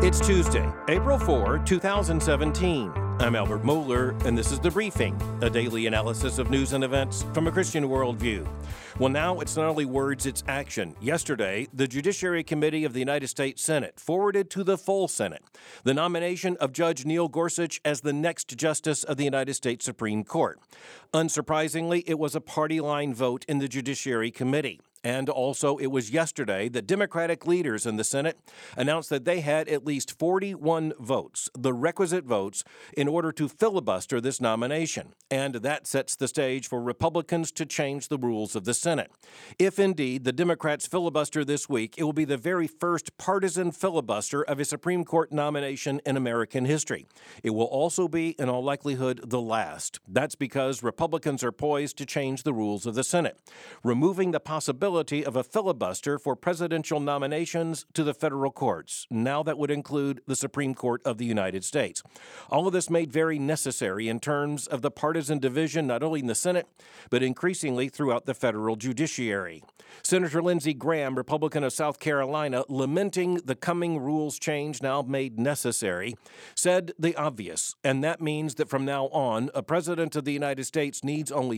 It's Tuesday, April 4, 2017. I'm Albert Mohler, and this is The Briefing, a daily analysis of news and events from a Christian worldview. Well, now it's not only words, it's action. Yesterday, the Judiciary Committee of the United States Senate forwarded to the full Senate the nomination of Judge Neil Gorsuch as the next Justice of the United States Supreme Court. Unsurprisingly, it was a party line vote in the Judiciary Committee. And also, it was yesterday that Democratic leaders in the Senate announced that they had at least 41 votes, the requisite votes, in order to filibuster this nomination. And that sets the stage for Republicans to change the rules of the Senate. If indeed the Democrats filibuster this week, it will be the very first partisan filibuster of a Supreme Court nomination in American history. It will also be, in all likelihood, the last. That's because Republicans are poised to change the rules of the Senate, removing the possibility of a filibuster for presidential nominations to the federal courts. Now that would include the Supreme Court of the United States. All of this made very necessary in terms of the partisan division, not only in the Senate, but increasingly throughout the federal judiciary. Senator Lindsey Graham, Republican of South Carolina, lamenting the coming rules change now made necessary, said the obvious, and that means that from now on, a president of the United States needs only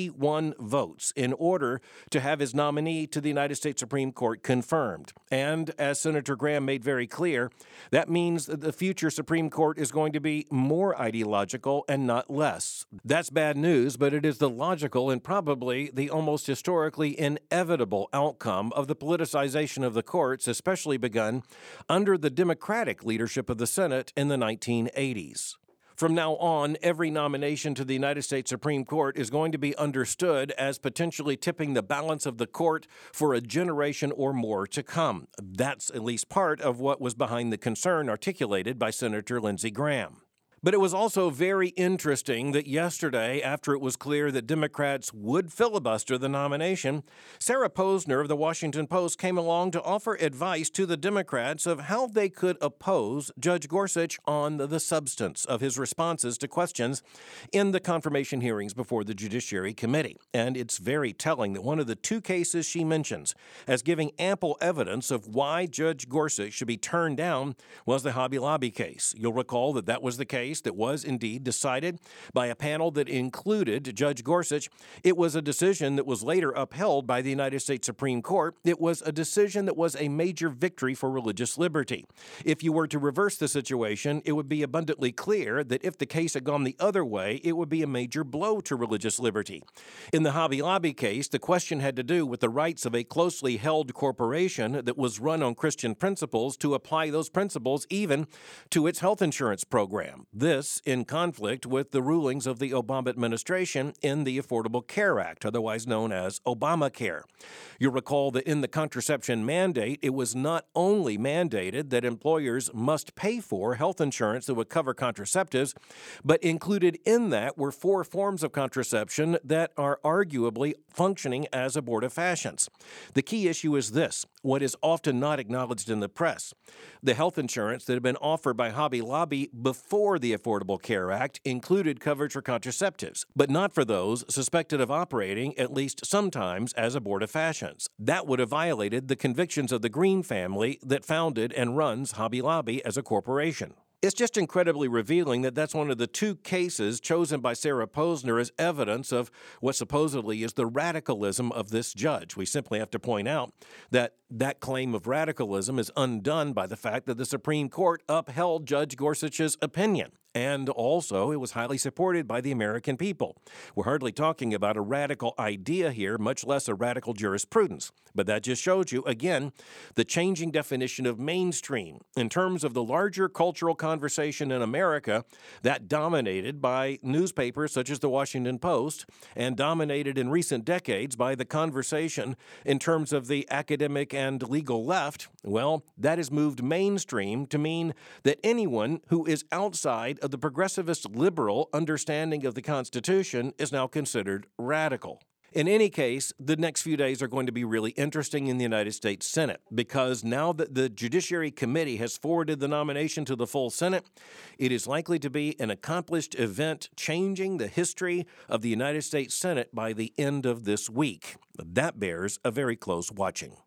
51 votes in order to have his nominee to the United States Supreme Court confirmed. And as Senator Graham made very clear, that means that the future Supreme Court is going to be more ideological and not less. That's bad news, but it is the logical and probably the almost historically inevitable outcome of the politicization of the courts, especially begun under the Democratic leadership of the Senate in the 1980s. From now on, every nomination to the United States Supreme Court is going to be understood as potentially tipping the balance of the court for a generation or more to come. That's at least part of what was behind the concern articulated by Senator Lindsey Graham. But it was also very interesting that yesterday, after it was clear that Democrats would filibuster the nomination, Sarah Posner of the Washington Post came along to offer advice to the Democrats of how they could oppose Judge Gorsuch on the substance of his responses to questions in the confirmation hearings before the Judiciary Committee. And it's very telling that one of the two cases she mentions as giving ample evidence of why Judge Gorsuch should be turned down was the Hobby Lobby case. You'll recall that that was the case that was indeed decided by a panel that included Judge Gorsuch. It was a decision that was later upheld by the United States Supreme Court. It was a decision that was a major victory for religious liberty. If you were to reverse the situation, it would be abundantly clear that if the case had gone the other way, it would be a major blow to religious liberty. In the Hobby Lobby case, the question had to do with the rights of a closely held corporation that was run on Christian principles to apply those principles even to its health insurance program. This in conflict with the rulings of the Obama administration in the Affordable Care Act, otherwise known as Obamacare. You'll recall that in the contraception mandate, it was not only mandated that employers must pay for health insurance that would cover contraceptives, but included in that were 4 forms of contraception that are arguably functioning as abortifacients. The key issue is this, what is often not acknowledged in the press. The health insurance that had been offered by Hobby Lobby before the Affordable Care Act included coverage for contraceptives, but not for those suspected of operating, at least sometimes, as abortifacients. That would have violated the convictions of the Green family that founded and runs Hobby Lobby as a corporation. It's just incredibly revealing that that's one of the two cases chosen by Sarah Posner as evidence of what supposedly is the radicalism of this judge. We simply have to point out that that claim of radicalism is undone by the fact that the Supreme Court upheld Judge Gorsuch's opinion. And also, it was highly supported by the American people. We're hardly talking about a radical idea here, much less a radical jurisprudence. But that just shows you, again, the changing definition of mainstream in terms of the larger cultural conversation in America that dominated by newspapers such as the Washington Post and dominated in recent decades by the conversation in terms of the academic and legal left. Well, that has moved mainstream to mean that anyone who is outside of the progressivist liberal understanding of the Constitution is now considered radical. In any case, the next few days are going to be really interesting in the United States Senate because now that the Judiciary Committee has forwarded the nomination to the full Senate, it is likely to be an accomplished event changing the history of the United States Senate by the end of this week. That bears a very close watching.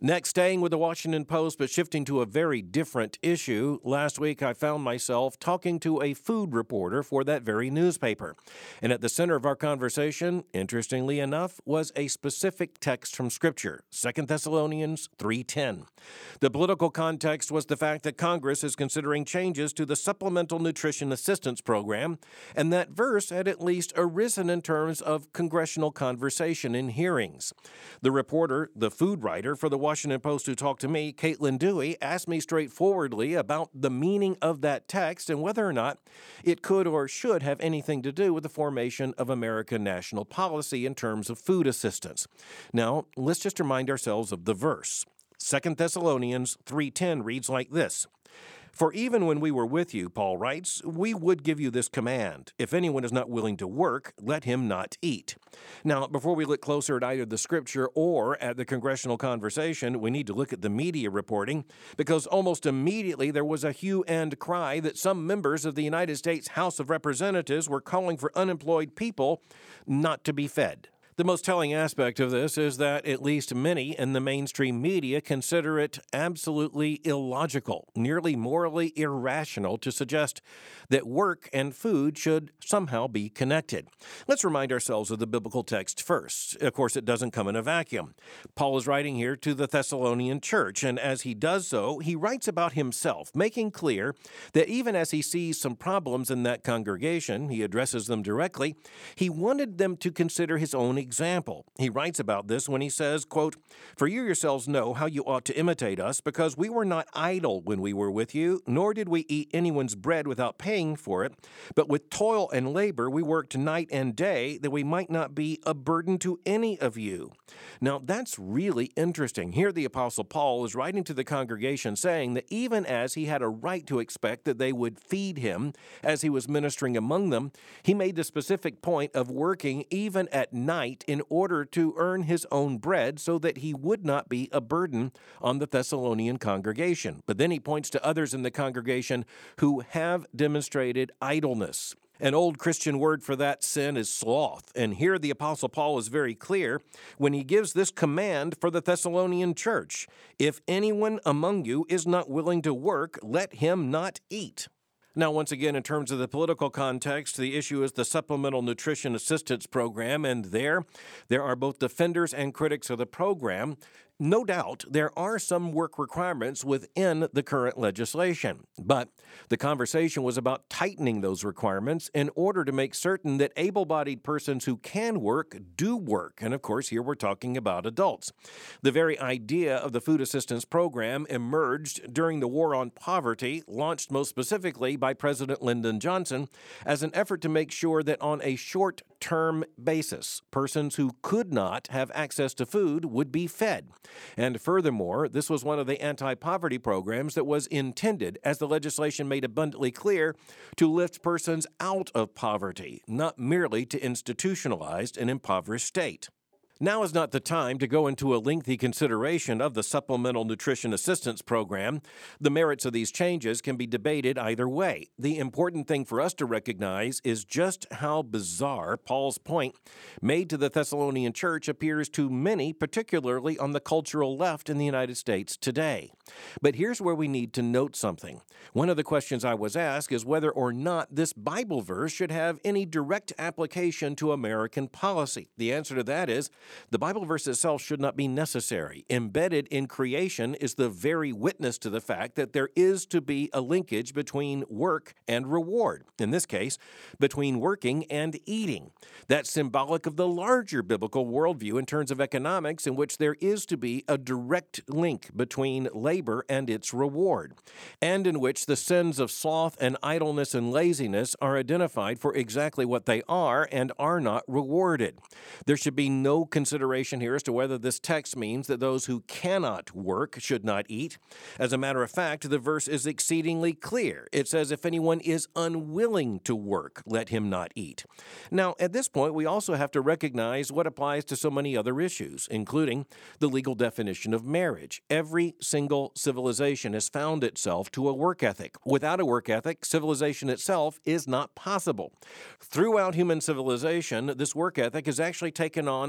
Next, staying with the Washington Post, but shifting to a very different issue. Last week, I found myself talking to a food reporter for that very newspaper. And at the center of our conversation, interestingly enough, was a specific text from Scripture, 2 Thessalonians 3:10. The political context was the fact that Congress is considering changes to the Supplemental Nutrition Assistance Program, and that verse had at least arisen in terms of congressional conversation in hearings. The reporter, the food writer for the Washington Post who talked to me, Caitlin Dewey, asked me straightforwardly about the meaning of that text and whether or not it could or should have anything to do with the formation of American national policy in terms of food assistance. Now, let's just remind ourselves of the verse. 2 Thessalonians 3:10 reads like this. For even when we were with you, Paul writes, we would give you this command. If anyone is not willing to work, let him not eat. Now, before we look closer at either the scripture or at the congressional conversation, we need to look at the media reporting, because almost immediately there was a hue and cry that some members of the United States House of Representatives were calling for unemployed people not to be fed. The most telling aspect of this is that at least many in the mainstream media consider it absolutely illogical, nearly morally irrational to suggest that work and food should somehow be connected. Let's remind ourselves of the biblical text first. Of course, it doesn't come in a vacuum. Paul is writing here to the Thessalonian church, and as he does so, he writes about himself, making clear that even as he sees some problems in that congregation, he addresses them directly, he wanted them to consider his own example. He writes about this when he says, quote, For you yourselves know how you ought to imitate us, because we were not idle when we were with you, nor did we eat anyone's bread without paying for it, but with toil and labor we worked night and day, that we might not be a burden to any of you. Now, that's really interesting. Here the Apostle Paul is writing to the congregation saying that even as he had a right to expect that they would feed him as he was ministering among them, he made the specific point of working even at night in order to earn his own bread so that he would not be a burden on the Thessalonian congregation. But then he points to others in the congregation who have demonstrated idleness. An old Christian word for that sin is sloth. And here the Apostle Paul is very clear when he gives this command for the Thessalonian church. If anyone among you is not willing to work, let him not eat. Now, once again, in terms of the political context, the issue is the Supplemental Nutrition Assistance Program, and there are both defenders and critics of the program. No doubt, there are some work requirements within the current legislation, but the conversation was about tightening those requirements in order to make certain that able-bodied persons who can work do work. And of course, here we're talking about adults. The very idea of the food assistance program emerged during the War on Poverty, launched most specifically by President Lyndon Johnson as an effort to make sure that on a short-term basis, persons who could not have access to food would be fed. And furthermore, this was one of the anti-poverty programs that was intended, as the legislation made abundantly clear, to lift persons out of poverty, not merely to institutionalize an impoverished state. Now is not the time to go into a lengthy consideration of the Supplemental Nutrition Assistance Program. The merits of these changes can be debated either way. The important thing for us to recognize is just how bizarre Paul's point made to the Thessalonian church appears to many, particularly on the cultural left in the United States today. But here's where we need to note something. One of the questions I was asked is whether or not this Bible verse should have any direct application to American policy. The answer to that is the Bible verse itself should not be necessary. Embedded in creation is the very witness to the fact that there is to be a linkage between work and reward. In this case, between working and eating. That's symbolic of the larger biblical worldview in terms of economics, in which there is to be a direct link between labor and its reward, and in which the sins of sloth and idleness and laziness are identified for exactly what they are and are not rewarded. There should be no consideration here as to whether this text means that those who cannot work should not eat. As a matter of fact, the verse is exceedingly clear. It says, if anyone is unwilling to work, let him not eat. Now, at this point, we also have to recognize what applies to so many other issues, including the legal definition of marriage. Every single civilization has found itself to a work ethic. Without a work ethic, civilization itself is not possible. Throughout human civilization, this work ethic has actually taken on a very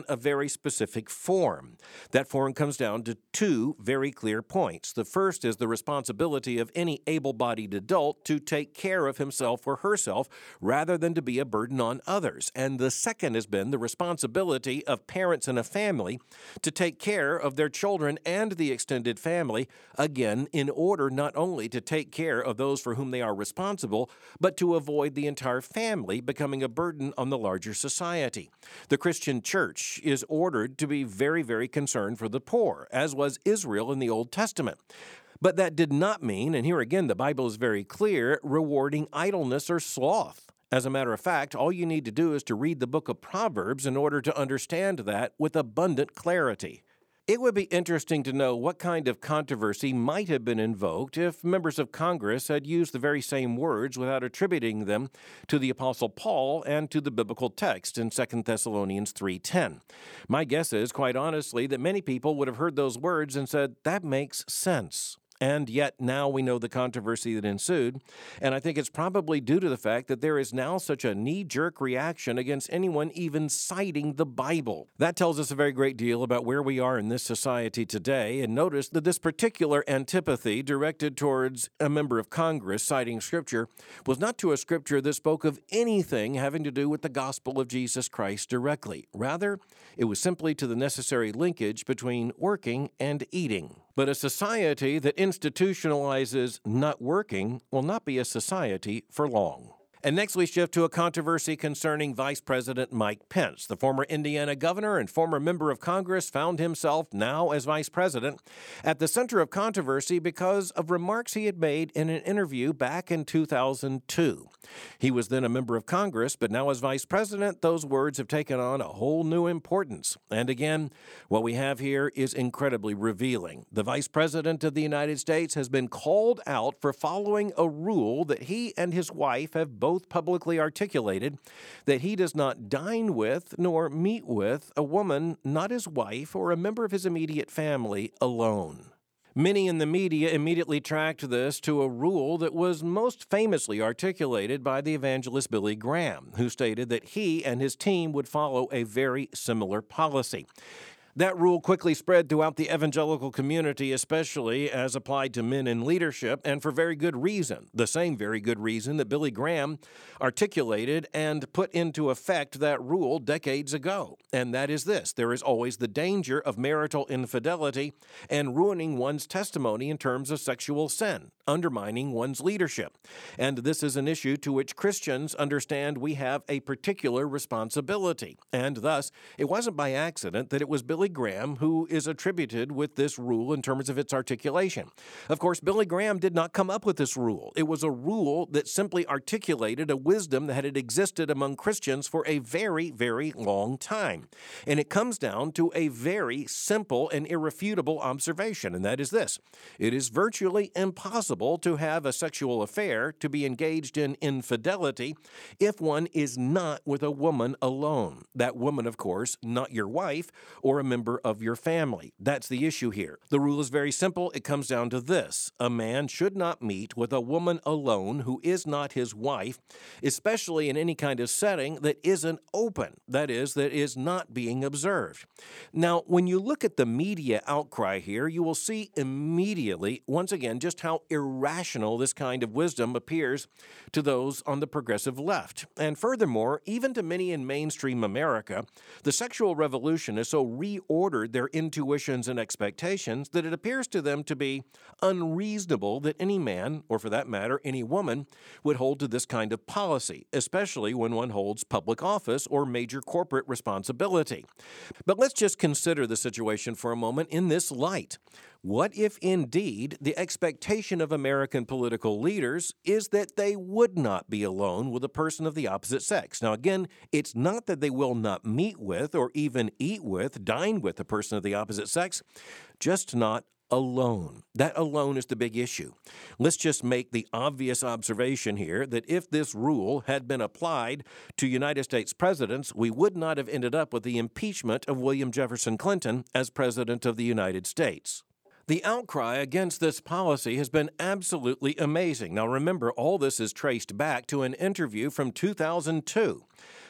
very specific form. That form comes down to two very clear points. The first is the responsibility of any able-bodied adult to take care of himself or herself rather than to be a burden on others. And the second has been the responsibility of parents in a family to take care of their children and the extended family, again, in order not only to take care of those for whom they are responsible, but to avoid the entire family becoming a burden on the larger society. The Christian church is ordered to be very, very concerned for the poor, as was Israel in the Old Testament. But that did not mean, and here again the Bible is very clear, rewarding idleness or sloth. As a matter of fact, all you need to do is to read the book of Proverbs in order to understand that with abundant clarity. It would be interesting to know what kind of controversy might have been invoked if members of Congress had used the very same words without attributing them to the Apostle Paul and to the biblical text in 2 Thessalonians 3:10. My guess is, quite honestly, that many people would have heard those words and said, that makes sense. And yet now we know the controversy that ensued, and I think it's probably due to the fact that there is now such a knee-jerk reaction against anyone even citing the Bible. That tells us a very great deal about where we are in this society today, and notice that this particular antipathy directed towards a member of Congress citing Scripture was not to a Scripture that spoke of anything having to do with the gospel of Jesus Christ directly. Rather, it was simply to the necessary linkage between working and eating. But a society that institutionalizes not working will not be a society for long. And next we shift to a controversy concerning Vice President Mike Pence. The former Indiana governor and former member of Congress found himself, now as vice president, at the center of controversy because of remarks he had made in an interview back in 2002. He was then a member of Congress, but now as vice president, those words have taken on a whole new importance. And again, what we have here is incredibly revealing. The vice president of the United States has been called out for following a rule that he and his wife have both publicly articulated, that he does not dine with nor meet with a woman not his wife or a member of his immediate family alone. Many in the media immediately tracked this to a rule that was most famously articulated by the evangelist Billy Graham, who stated that he and his team would follow a very similar policy. That rule quickly spread throughout the evangelical community, especially as applied to men in leadership, and for very good reason. The same very good reason that Billy Graham articulated and put into effect that rule decades ago. And that is this: there is always the danger of marital infidelity and ruining one's testimony in terms of sexual sin, undermining one's leadership. And this is an issue to which Christians understand we have a particular responsibility. And thus, it wasn't by accident that it was Billy Graham who is attributed with this rule in terms of its articulation. Of course, Billy Graham did not come up with this rule. It was a rule that simply articulated a wisdom that had existed among Christians for a very, very long time. And it comes down to a very simple and irrefutable observation, and that is this: it is virtually impossible to have a sexual affair, to be engaged in infidelity, if one is not with a woman alone. That woman, of course, not your wife or a member of your family. That's the issue here. The rule is very simple. It comes down to this: a man should not meet with a woman alone who is not his wife, especially in any kind of setting that isn't open, that is not being observed. Now, when you look at the media outcry here, you will see immediately, once again, just how irrational this kind of wisdom appears to those on the progressive left. And furthermore, even to many in mainstream America, the sexual revolution has so reordered their intuitions and expectations that it appears to them to be unreasonable that any man, or for that matter, any woman, would hold to this kind of policy, especially when one holds public office or major corporate responsibility. But let's just consider the situation for a moment in this light. What if indeed the expectation of American political leaders is that they would not be alone with a person of the opposite sex? Now again, it's not that they will not meet with or even eat with, dine with a person of the opposite sex, just not alone. That alone is the big issue. Let's just make the obvious observation here that if this rule had been applied to United States presidents, we would not have ended up with the impeachment of William Jefferson Clinton as President of the United States. The outcry against this policy has been absolutely amazing. Now remember, all this is traced back to an interview from 2002.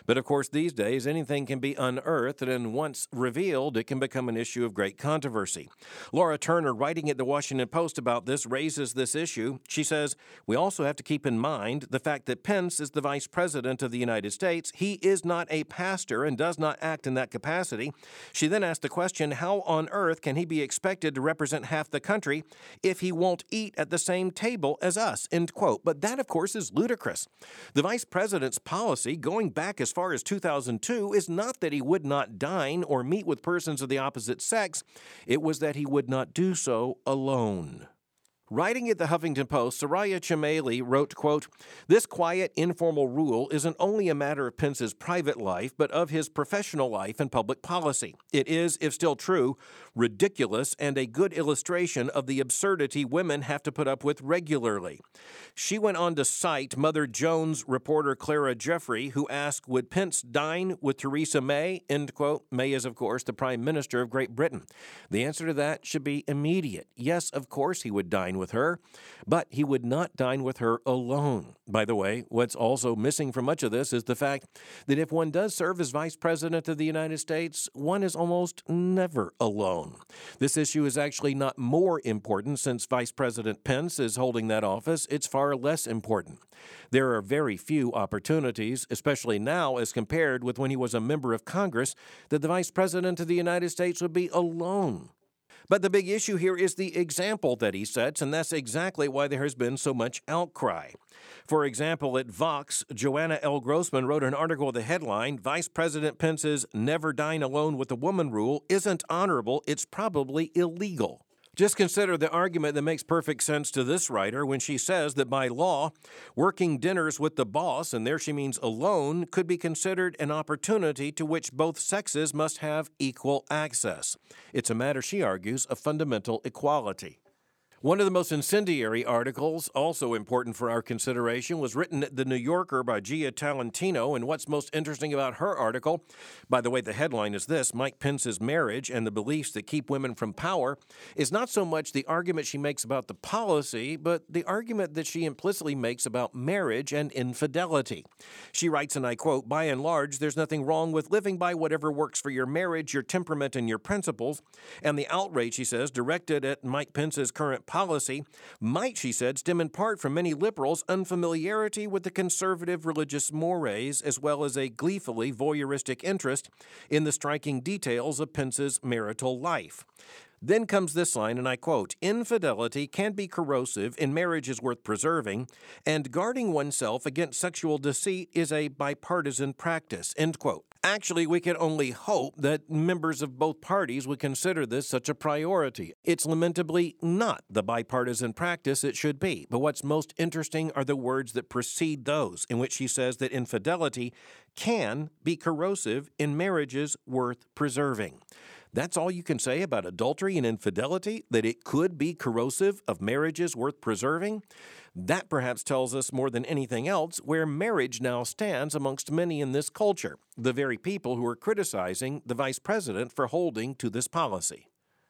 But of course, these days, anything can be unearthed, and once revealed, it can become an issue of great controversy. Laura Turner, writing at the Washington Post about this, raises this issue. She says, "We also have to keep in mind the fact that Pence is the vice president of the United States. He is not a pastor and does not act in that capacity." She then asked the question, how on earth can he be expected to represent half the country if he won't eat at the same table as us, end quote. But that, of course, is ludicrous. The vice president's policy, going back as far as 2002, is not that he would not dine or meet with persons of the opposite sex. It was that he would not do so alone. Writing at the Huffington Post, Soraya Chemaly wrote, quote, "This quiet, informal rule isn't only a matter of Pence's private life, but of his professional life and public policy. It is, if still true, ridiculous and a good illustration of the absurdity women have to put up with regularly." She went on to cite Mother Jones reporter Clara Jeffrey, who asked, would Pence dine with Theresa May, end quote. May is, of course, the Prime Minister of Great Britain. The answer to that should be immediate. Yes, of course he would dine with her, but he would not dine with her alone. By the way, what's also missing from much of this is the fact that if one does serve as Vice President of the United States, one is almost never alone. This issue is actually not more important since Vice President Pence is holding that office. It's far less important. There are very few opportunities, especially now as compared with when he was a member of Congress, that the Vice President of the United States would be alone. But the big issue here is the example that he sets, and that's exactly why there has been so much outcry. For example, at Vox, Joanna L. Grossman wrote an article with the headline, "Vice President Pence's never dine alone with a woman rule isn't honorable, it's probably illegal." Just consider the argument that makes perfect sense to this writer when she says that by law, working dinners with the boss, and there she means alone, could be considered an opportunity to which both sexes must have equal access. It's a matter, she argues, of fundamental equality. One of the most incendiary articles, also important for our consideration, was written at The New Yorker by Gia Talentino, and what's most interesting about her article, by the way, the headline is this, Mike Pence's marriage and the beliefs that keep women from power, is not so much the argument she makes about the policy, but the argument that she implicitly makes about marriage and infidelity. She writes, and I quote, "By and large, there's nothing wrong with living by whatever works for your marriage, your temperament, and your principles, and the outrage," she says, directed at Mike Pence's current policy might, she said, stem in part from many liberals' unfamiliarity with the conservative religious mores, as well as a gleefully voyeuristic interest in the striking details of Pence's marital life. Then comes this line, and I quote, "Infidelity can be corrosive and marriage is worth preserving, and guarding oneself against sexual deceit is a bipartisan practice," end quote. Actually, we can only hope that members of both parties would consider this such a priority. It's lamentably not the bipartisan practice it should be. But what's most interesting are the words that precede those, in which she says that infidelity can be corrosive in marriages worth preserving. That's all you can say about adultery and infidelity, that it could be corrosive of marriages worth preserving? That perhaps tells us more than anything else where marriage now stands amongst many in this culture, the very people who are criticizing the vice president for holding to this policy.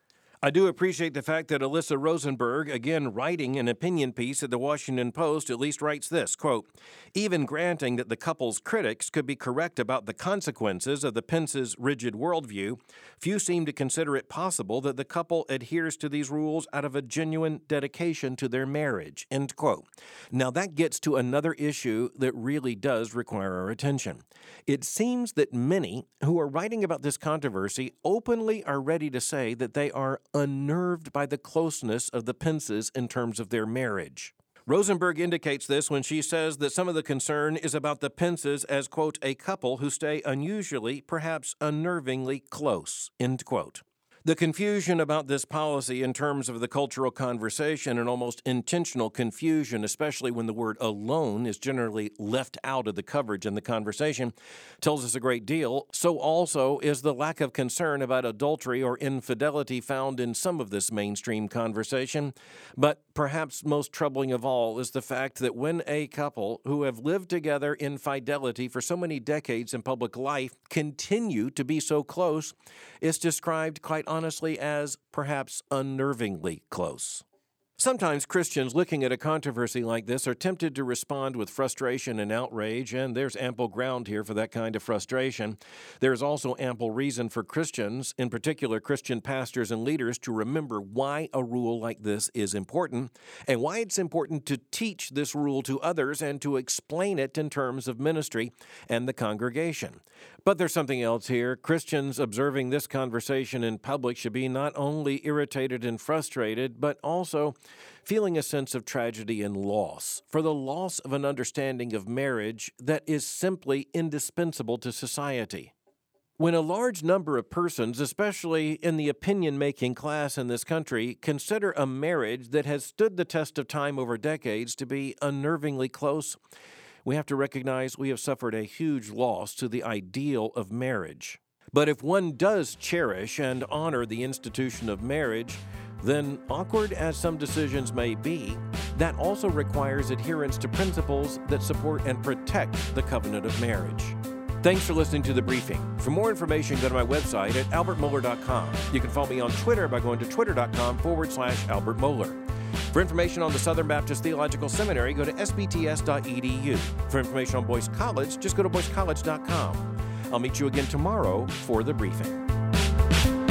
I do appreciate the fact that Alyssa Rosenberg, again writing an opinion piece at the Washington Post, at least writes this, quote, "Even granting that the couple's critics could be correct about the consequences of the Pence's rigid worldview, few seem to consider it possible that the couple adheres to these rules out of a genuine dedication to their marriage," end quote. Now that gets to another issue that really does require our attention. It seems that many who are writing about this controversy openly are ready to say that they are unnerved by the closeness of the Pences in terms of their marriage. Rosenberg indicates this when she says that some of the concern is about the Pences as, quote, "a couple who stay unusually, perhaps unnervingly close," end quote. The confusion about this policy in terms of the cultural conversation and almost intentional confusion, especially when the word alone is generally left out of the coverage in the conversation, tells us a great deal. So also is the lack of concern about adultery or infidelity found in some of this mainstream conversation. But perhaps most troubling of all is the fact that when a couple who have lived together in fidelity for so many decades in public life continue to be so close, it's described quite honestly as perhaps unnervingly close. Sometimes Christians looking at a controversy like this are tempted to respond with frustration and outrage, and there's ample ground here for that kind of frustration. There's also ample reason for Christians, in particular Christian pastors and leaders, to remember why a rule like this is important and why it's important to teach this rule to others and to explain it in terms of ministry and the congregation. But there's something else here. Christians observing this conversation in public should be not only irritated and frustrated, but also feeling a sense of tragedy and loss for the loss of an understanding of marriage that is simply indispensable to society. When a large number of persons, especially in the opinion-making class in this country, consider a marriage that has stood the test of time over decades to be unnervingly close, we have to recognize we have suffered a huge loss to the ideal of marriage. But if one does cherish and honor the institution of marriage, then awkward as some decisions may be, that also requires adherence to principles that support and protect the covenant of marriage. Thanks for listening to The Briefing. For more information, go to my website at albertmohler.com. You can follow me on Twitter by going to twitter.com/Albert Mohler. For information on the Southern Baptist Theological Seminary, go to sbts.edu. For information on Boyce College, just go to boycecollege.com. I'll meet you again tomorrow for The Briefing.